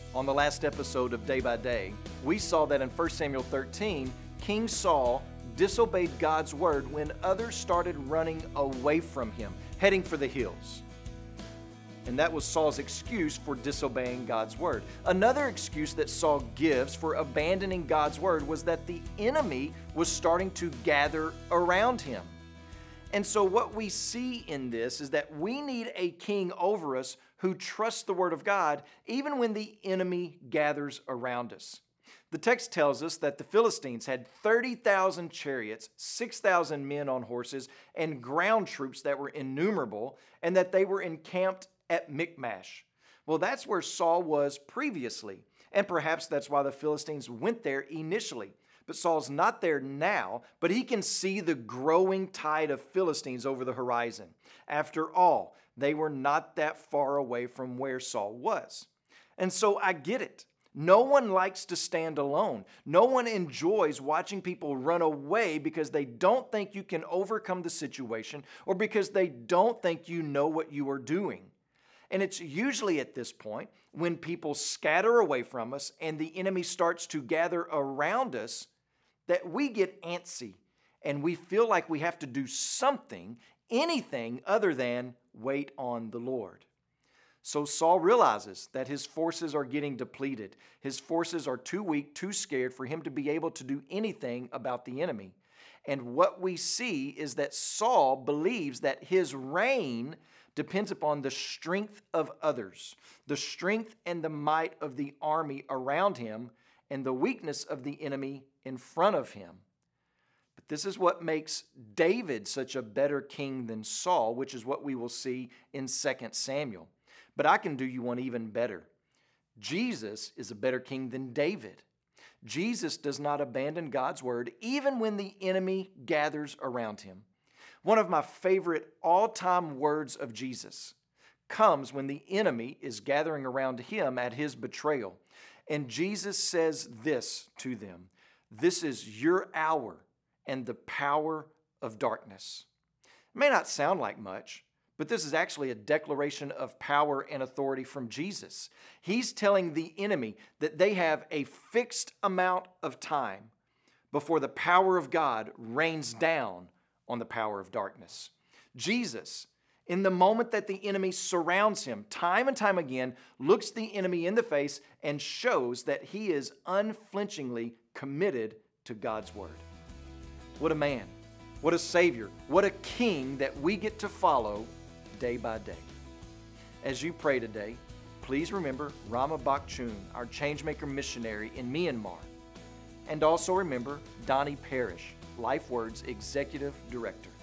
On the last episode of Day by Day, we saw that in 1 Samuel 13, King Saul disobeyed God's word when others started running away from him, heading for the hills. And that was Saul's excuse for disobeying God's word. Another excuse that Saul gives for abandoning God's word was that the enemy was starting to gather around him. And so what we see in this is that we need a king over us who trusts the word of God even when the enemy gathers around us. The text tells us that the Philistines had 30,000 chariots, 6,000 men on horses, and ground troops that were innumerable, and that they were encamped at Michmash. Well, that's where Saul was previously, and perhaps that's why the Philistines went there initially. But Saul's not there now, but he can see the growing tide of Philistines over the horizon. After all, they were not that far away from where Saul was. And so I get it. No one likes to stand alone. No one enjoys watching people run away because they don't think you can overcome the situation or because they don't think you know what you are doing. And it's usually at this point when people scatter away from us and the enemy starts to gather around us that we get antsy and we feel like we have to do something, anything other than wait on the Lord. So Saul realizes that his forces are getting depleted. His forces are too weak, too scared for him to be able to do anything about the enemy. And what we see is that Saul believes that his reign depends upon the strength of others, the strength and the might of the army around him, and the weakness of the enemy in front of him. But this is what makes David such a better king than Saul, which is what we will see in 2 Samuel. But I can do you one even better. Jesus is a better king than David. Jesus does not abandon God's word even when the enemy gathers around him. One of my favorite all-time words of Jesus comes when the enemy is gathering around him at his betrayal. And Jesus says this to them: "This is your hour and the power of darkness." It may not sound like much, but this is actually a declaration of power and authority from Jesus. He's telling the enemy that they have a fixed amount of time before the power of God rains down on the power of darkness. Jesus, in the moment that the enemy surrounds him, time and time again, looks the enemy in the face and shows that he is unflinchingly committed to God's word. What a man, what a Savior, what a King that we get to follow day by day. As you pray today, please remember Rama Bakchun, our Changemaker missionary in Myanmar. And also remember Donnie Parrish, LifeWord's Executive Director.